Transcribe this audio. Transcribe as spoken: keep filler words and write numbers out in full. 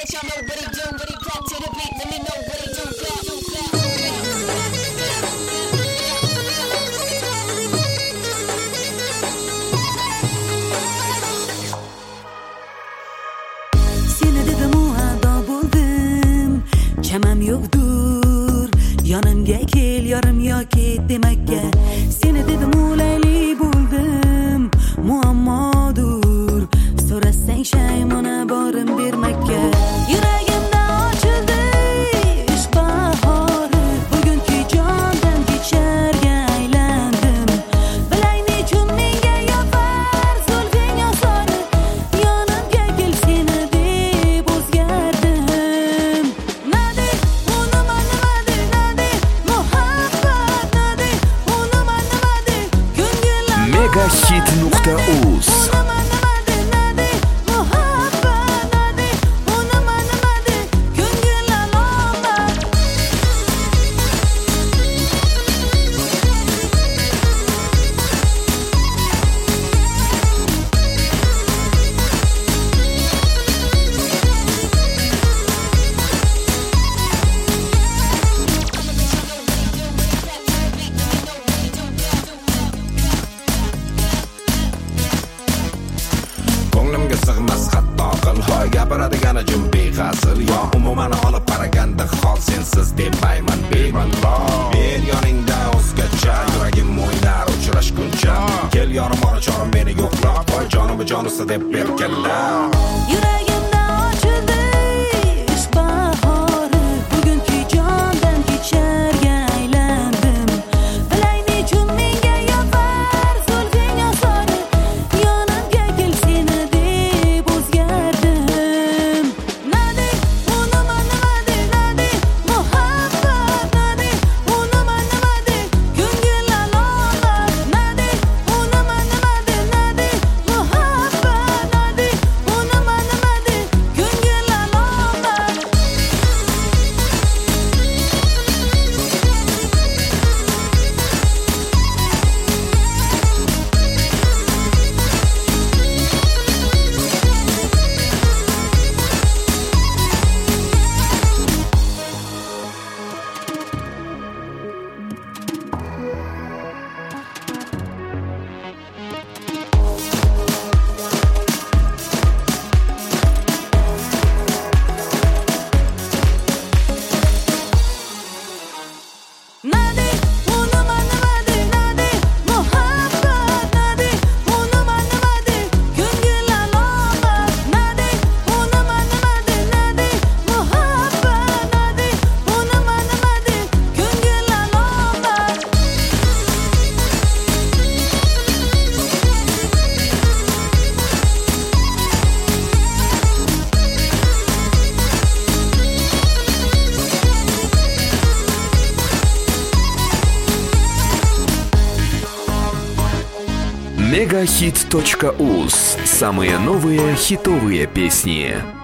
let y'all know what he do. What he clap to the beat, let me know what he do. Clap, do clap. Seni dedim o anda buldum, chamam yoktur. Yanımga kel, yarım yoki demakka. Seni dedim o'layli buldum, muammodur. So'rasang shaymona borim bermakka. Yuragimda ochildi ish bahori. Bugungi jondan kecharga aylandim. Bilay nechun menga yoqar zulfing osoni. Yonimga kel seni deb o'zgardim. Nade unima nima de, nade muhabbat, nade unima nima de, ko'ngillar Megahit nuqta uz Ko'nglimga sig'mas hatto qilhoy gapiradigan jim behasıl yo umuman olib qaraganda hol sensiz demayman bemalol men yoningda o'zgacha yuragim o'ynar uchrashguncha kel yorim orachorim meni yo'qlab qo'y jonimi jonisi deb berkanlar yuragimda ochildi ish bahori bugungi jondan kecharga aylandim bilay nechun menga yoqar zulfing osoni yonimga kel seni deb o'zgardim nade unima nima de nade muhabbat nade unima nima de ko'ngillar lolat nade unima nima de nade muhabbat nade unima nima de ko'ngillar lolat Nade unima nima de nade muhabbat nade unima nima de ko'ngillar lolat nade unima nima de nade muhabbat nade unima nima de ko'ngillar lolat Megahit точка уз. Самые новые хитовые песни.